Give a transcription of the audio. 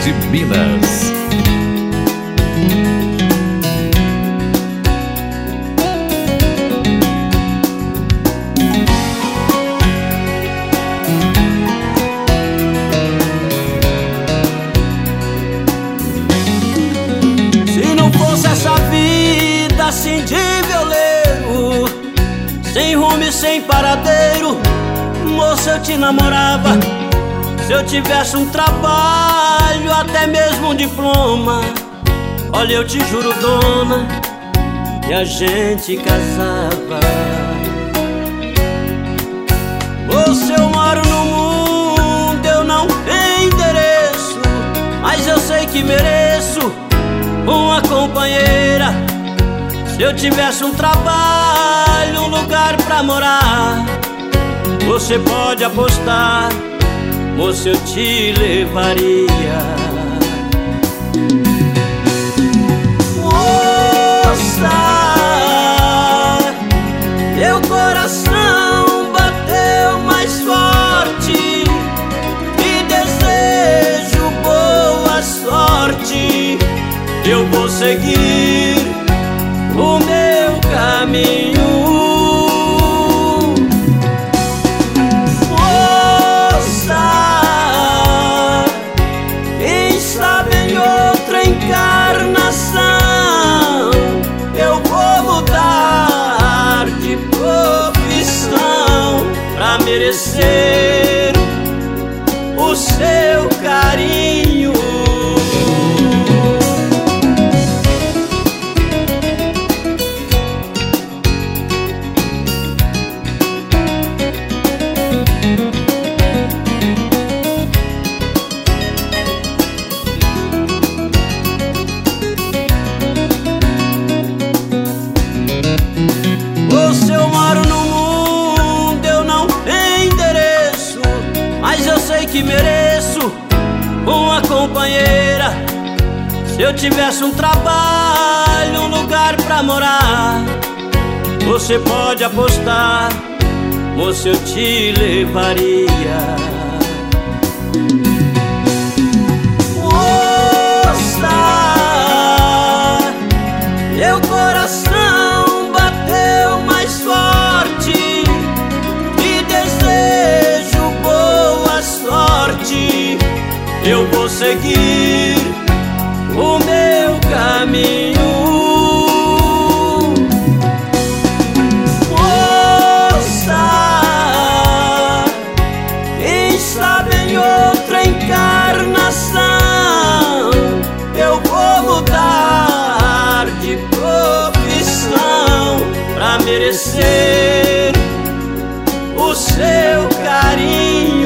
de Minas. Se não fosse essa vida assim de violeiro, sem rumo e sem paradeiro, moça, eu te namorava. Se eu tivesse um trabalho, até mesmo um diploma, olha, eu te juro, dona, que a gente casava. Moça, eu moro no mundo, eu não tenho endereço, mas eu sei que mereço uma companheira. Se eu tivesse um trabalho, um lugar pra morar, você pode apostar, moça, eu te levaria. Moça, meu coração bateu mais forte e desejo boa sorte. Eu vou seguir o meu caminho. Eu vou mudar de profissão pra merecer o seu carinho. Moça, eu moro no mundo, eu não tenho endereço, mas eu sei que mereço uma companheira. Se eu tivesse um trabalho, um lugar pra morar, você pode apostar, moça, eu te levaria. Moça, meu coração bateu mais forte e desejo boa sorte. Eu vou seguir o meu caminho. Moça, quem sabe em outra encarnação eu vou mudar de profissão pra merecer o seu carinho.